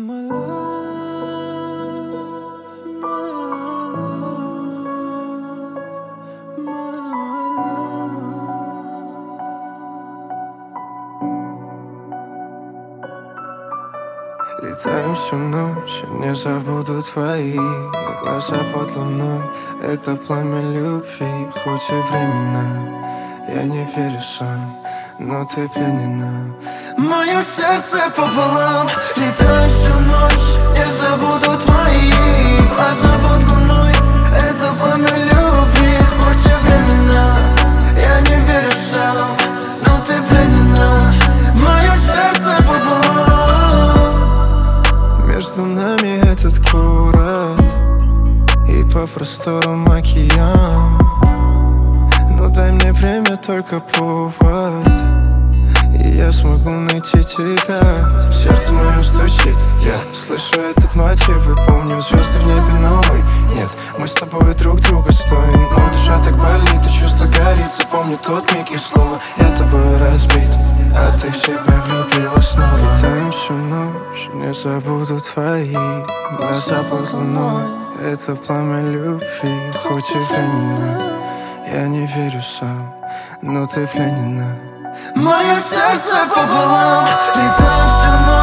My love, my love, my love. Летаем всю ночь, не забуду твои глаза под луной. Это пламя любви, хоть и временно. Я не верю сам, но ты пленена. Мое сердце пополам. Летаем всю ночь, не забуду твои глаза под луной. Это пламя любви, хоть и временно. Я не верю сам, но ты пленена. Мое сердце пополам. Между нами этот город и по просторам океан. Но дай мне время, только повод, и я смогу найти тебя. Сердце мое стучит, я слышу этот мотив и помню звезды в небе, но мы нет. Мы с тобой друг друга стоим, но душа так болит, и чувство горит. Запомни тот миг и слово, я тобой разбит, а ты в себя влюбила снова. Летаем всю ночь, не забуду твои глаза под луной. Это пламя любви, хоть и временно. Я не верю сам, но ты пленена. Мое сердце пополам. Летаем всю ночь.